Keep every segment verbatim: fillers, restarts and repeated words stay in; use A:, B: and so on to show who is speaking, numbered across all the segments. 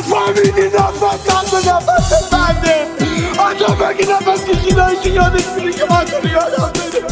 A: نفهمیدی نفس قلب نفس بنده حتی بگی نفس کشیدهایی که یادش میره که من تو یادم بده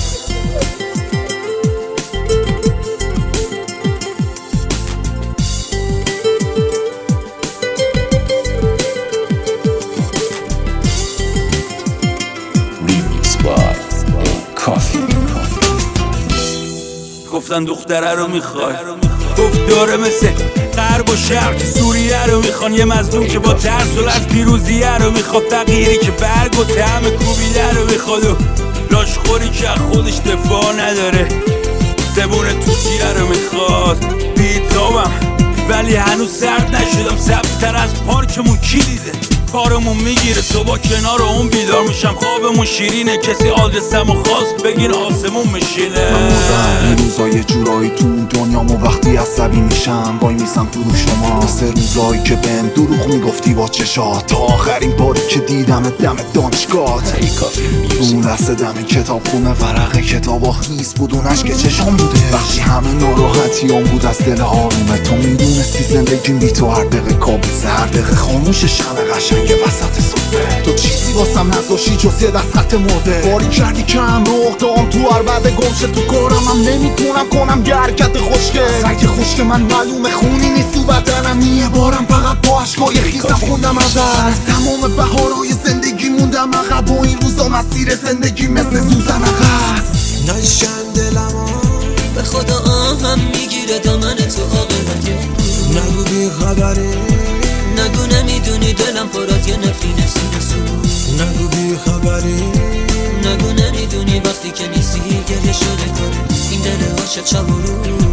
B: گفتن دختره رو میخوای گفت داره مثل غرب و شرق که سوریه رو میخوان یه مظلوم که با ترس و از پیروزیه رو میخواد فقیری که برگ و طعم کوبیده رو میخواد و لاشخوری که خودش دفاع نداره زبون توتیه رو میخواد بیتابم ولی هنوز سرد نشدم سبزتر از پارکمون کی دیده کارمون میگیره صبح کنار اون بیدار میشم خوابمون شیرینه کسی آدرسمو خواست بگین آسمون میشینه
A: من مردم این روزا یه جورایی تو دنیامو وقتی عصبی میشم وای میسم تو رو شما سه روزایی که بهم دروغ میگفتی با چشات تا آخرین باری که دیدم دم دانشگاهت اون لحظه دم کتاب خونه ورق کتابا خیس بود اون عشق چشام بوده وقتی همه ناراحتیام بود از دل آرومه تو میدونستی زندگیم بی تو هر دقیقه کابوسه هر دقیقه خاموش شمع قشنگ یه وسط صفه تو چیزی واسم نذاشی جز یه دست خط مرده باری کردی که هم روح دام تو عربده گمشه تو کارم هم نمیتونم کنم یه حرکت خوشگه سعی خوشگه من معلومه خونی نیست تو بدنم یه بارم فقط با عشقای خیزم خوندم از تمام بهارهای زندگی موندم عقب و این روزا مسیر زندگی مثل سوزن عقب
C: نشن دلم به خدا آهم میگیره دامن تو آقه نگو بی خبری نگو نمیدونی دلم پر از یه نفرین سیرسو نگو بی خبری نگو نمیدونی وقتی که نیستی گریه شده کنه این دل عاشق شب و روز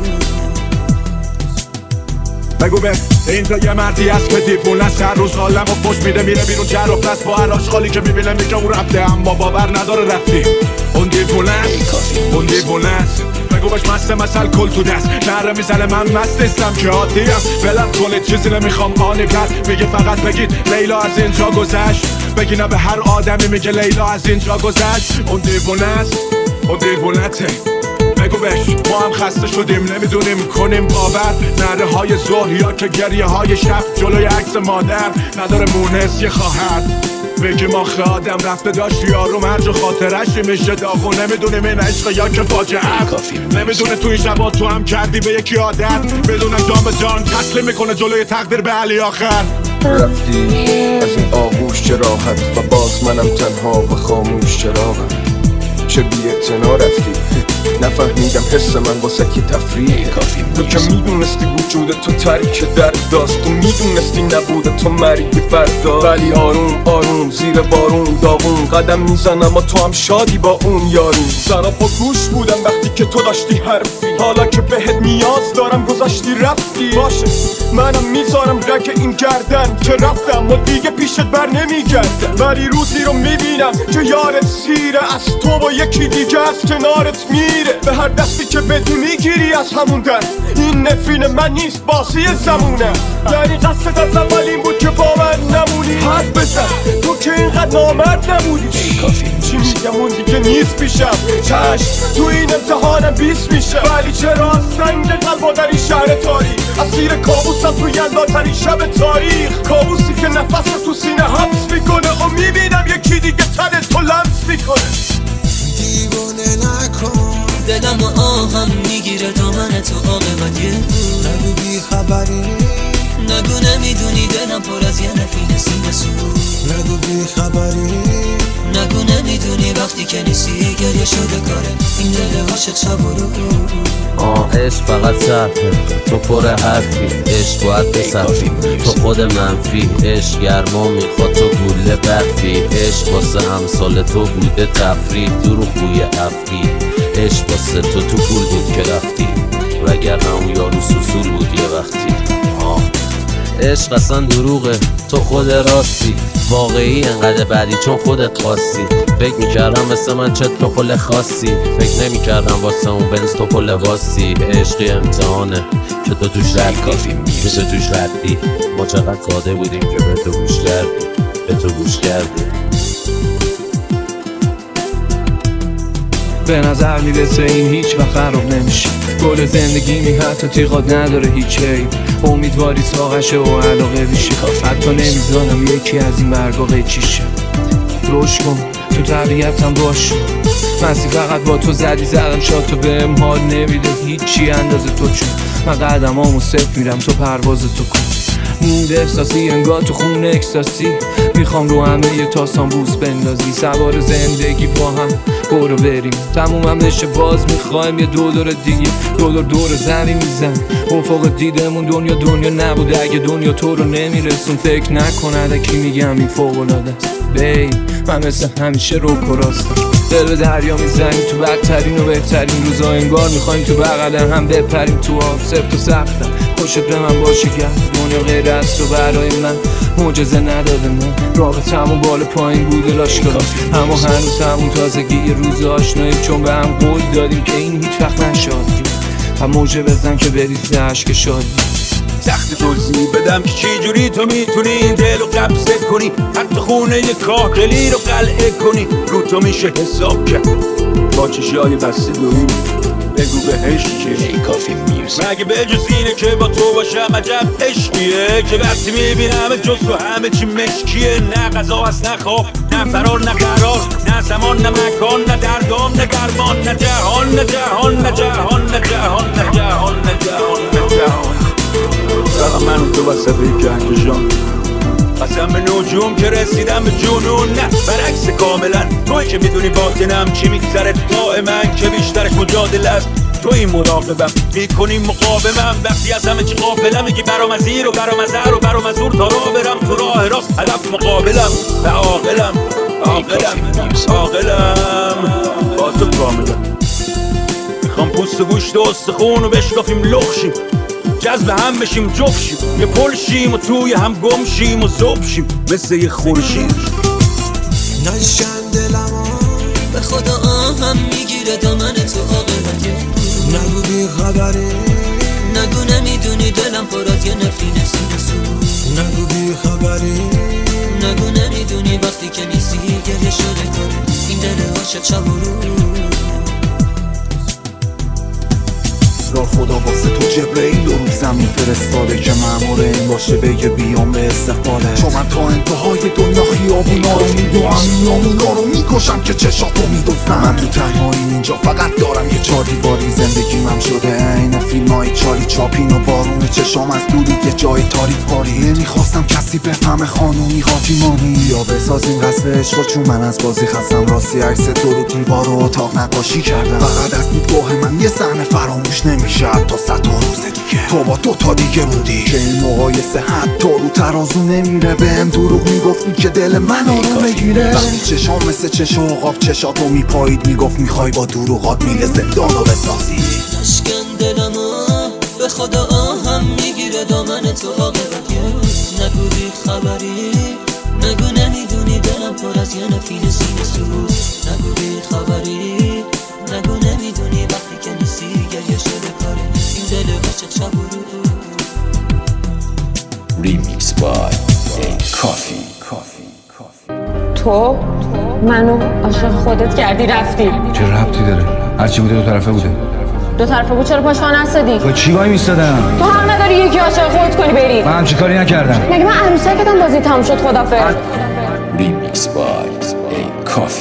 A: بگو بس این تو یه مردی هست که دیوونه است هر روز حالم و خوش میده میره بیرون جر و پس با هر آشغالی که میبینه میگه اون رفته اما باور نداره رفتی اون دیوونه است اون دیوونه است بگو باش مست مثل کل تو دست نره میزنه من مست نیستم که عادیم بلم کنید چیزی نمیخوام آنی پر میگه فقط بگید لیلا از اینجا گذشت بگی نه به هر آدمی میگه لیلا از اینجا گذشت اون دیوونه است اون دیوونته بگو بش ما هم خسته شدیم نمیدونیم کنیم باور نره های ظهر یا که گریه های شب جلوی عکس مادر نداره مونس یه خواهر بگی ما آدم رفته داشت یارو مرج و خاطرش میشه داغو نمیدونیم این عشق یا که فاجعه نمیدونه تو این شبا تو هم کردی به یکی عادت بدون جان به جان تسلیم میکنه جلوی تقدیر به علی آخر
D: رفتی از این آغوش چه راحت و باز منم تنها و خاموش چراغم چه بی اعتنا رفتی نفهمیدم حس من واسه کی تفریح تو که میدونستی وجود تو ترک درد داست تو میدونستی نبوده تو مرگ فردا ولی آروم آروم زیر بارون داغون قدم میزنم و تو هم شادی با اون یارون سراپا گوش بودم وقتی که تو داشتی حرفی حالا که بهت نیاز دارم گذاشتی رفتی باشه منم میذارم رگ این گردن که رفتم و دیگه پیشت بر نمیگردم ولی روزی رو میبینم که یارت سیره از تو و یکی دیگه از کنارت میره به هر دستی که بدی میگیری از همون دست این نفرین من نیست بازی زمونه یعنی قصد از اول این بود که با من نمونی حرف بزن تو که اینقدر نامرد نمونی چی میگم اون دیگه نیست پیشم چشم تو این امتحانم بیست میشه ولی چرا از سنگ قلبا در این شهر تاریخ اسیر کابوسم توی انداترین شب تاریخ کابوسی که نفس رو تو سینه حبس میکنه و میبینم یکی دیگه تن تو لمس میکنه
C: دیوانه نکن دلم و آهم میگیره دامن تو عاقبت یه نگو بی خبری نگو نمیدونی دلم پر از یه نفرین سینه سو نگو بی خبری نگو نمیدونی وقتی که نیستی گریه شده کاره این دل عاشق شب و روز
E: آه عشق فقط صرفه تو پر حرفی عشق باید بصرفی تو خود منفی عشق گرما میخواد تو گوله برفی عشق واسه همسال تو بوده تفریح دروغ بوی افعی عشق واسه تو تو گول بود که رفتی وگر همون یارو سوسول بود یه وقتی آه عشق اصلا دروغه تو خود راستی واقعی انقدر بعدی چون خودت خواستی فکر میکردم مثل من چت تو خل خاصی فکر نمیکردم واسه اون بنز تو پل واسی عشقی امتحانه که تو توش ردی که تو توش ردی ما چقدر ساده بودیم که به تو گوش کردی به تو گوش کردی
F: به نظر میرسه این هیچ وقت خراب نمیشه گل زندگی می حتی تیغات نداره هیچ عیب امیدواری ساقشه و علاقه بیشه حتی نمیزانم یکی از این برگا قیچیشه روش کن تو طبیعتم باش مسی فقط با تو زدی زدم شاد تو بهم حال نمیده هیچی اندازه تو چون من قدمامو صفر میرم تو پرواز تو کن مود احساسی انگار تو خون اکستاسی میخوام رو همه یه تاسان بوس بندازی سوار زندگی با هم برو بریم تمومم بشه باز میخوایم یه دلار دیگه دلار دور زمین میزن افق دیدمون دنیا دنیا نبوده اگه دنیا تو رو نمیرسون فکر نکنه کی میگم این فوق العاده است بی من مثل همیشه رو کراستم دل به دریا میزنیم تو بدترین و بهترین روزا انگار میخوایم تو بغل هم بپریم تو آب سفت و سختم خوشت به من باشه گرد دنیا غیر از تو برای من معجزه نداده من رابطمون بالا پایین بوده لاشکار اما هنوز همون تازگی یه روز آشنایی چون به هم قول دادیم که این هیچ وقت نشادیم هم موجه بزن که بریزه عشق شادی
B: سخت توضیح بدم که چی جوری تو میتونی این دل رو قبضه کنی حتی خونه یه کاهگلی رو قلعه کنی رو تو میشه حساب کرد با چشای بسته دویم بگو بهش چه ای کافی میوزیک مگه به جز اینه که با تو باشم عجب عشقیه که وقتی میبینم جز تو همه چی مشکیه نه غذا هست نه خواب نه فرار نه قرار نه زمان نه مکان نه دردام نه درمان نه جهان نه جهان نه جهان نه جهان نه جهان نه جهان نه جهان فقط من و تو وسط کهکشان قسم به نجوم که رسیدم به جنون نه برعکس کاملا توی که میدونی باطنم چی میگذره تا من که بیشترش مجادله است تو این مراقبم میکنی مقاومم وقتی از همه چی غافلم میگی برام از این و برام از هر و برام از اون تا راه برم تو راه راست هدف مقابلم و عاقلم عاقلم عاقلم با تو کاملم میخوام پوست و گوشت و استخون و بشکافیم لخشیم جذب هم بشیم جفت شیم یه پل شیم و توی هم گم شیم و زوب شیم مثل یه خورشید
C: نشن دلمو به خدا آهم میگیره دامن تو عاقبت نگو بی خبری نگو نمیدونی دلم پر از یه نفرین سینه سوز نگو بی خبری نگو نمیدونی وقتی که نیستی گریه شده کنه این دل عاشق شب و روز
G: را خدا واسه تو جبرئیل رو روی زمین فرستاده که مأمور این باشه بگه بیام به استقباله چون من تا انتهای دنیا خیابونا رو میدوام میامونا رو میکشم که چشاتو میدوزم من تو تنهاییم اینجا فقط دارم یه چار دیواری زندگیم شده عین فیلم های چالی چاپین و بارون چشام از دور یه جای تاریک باری نمیخواستم کسی بفهمه خانومی خاتیمانی یا بسازیم قصد عشق چون من از بازی خستم راستی عکس تو رو دیوار و اتاق نقاشی کردم فقط از دیدگاه من یه صحنه فراموش نمیشه حتی صد تا روز دیگه تو با دو تا دیگه بودی که این مقایسه حتی رو ترازو نمیره بهم دروغ میگفتی که دل من رو بگیره وقتی چشام مثل چش عقاب چشاتو میپایید میگفت میخوای با دروغات میله زندانو بسازی
C: نشکن دلمو به خدا آهم میگیره دامن تو عاقبت نگو بی خبری نگو نمیدونی دلم پر از یه نفین سینه سوز نگو بی خبری نگو نمیدونی وقتی که نیستی گریه شده کاره این دل عاشق شب و روز
H: ریمیکس بای کافی کافی
I: تو منو عاشق خودت کردی رفتی
J: چه ربطی داره؟ هرچی بوده دو طرفه بوده
I: دو طرفه بود چرا پاش وای نستادی؟
J: تو چی وای میستادم؟
I: تو حق نداری یکی عاشق خودت کنی بری
J: من همچی کاری نکردم
I: مگه من عروسکتم بازی تموم شد خدافظ
H: ریمیکس بای کافی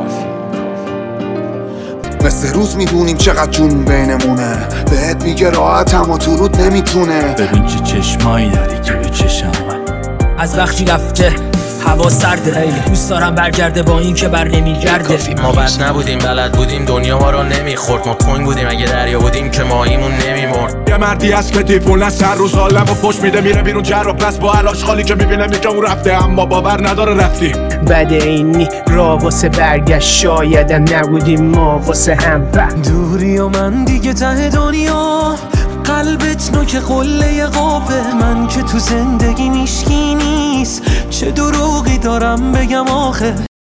G: مثل روز میدونیم چقدر جون بینمونه بهت میگه راحت اما تو رود نمیتونه
B: ببین چه چشمایی داری که به چشم من
K: از وقتی رفته هوا سرده خیلی دوست دارم برگرده با این که بر نمیگرده
E: ما بس نبودیم بلد بودیم دنیا ما رو نمیخورد ما تنگ بودیم اگه دریا بودیم که ماهیمون نمیمرد
A: یه مردی هست که دیوونه سر روز عالم و فش میده میره بیرون جر و پس با علاش خالی که میبینه میگه اون رفته اما باور نداره رفتی
L: بعد اینی را واسه برگشت شایدم نبودیم ما واسه هم
C: دوری و من دیگه ته دنیا قلبت نوک قله قابه من که تو زندگی میشکی نیست چه دروغی دارم بگم آخه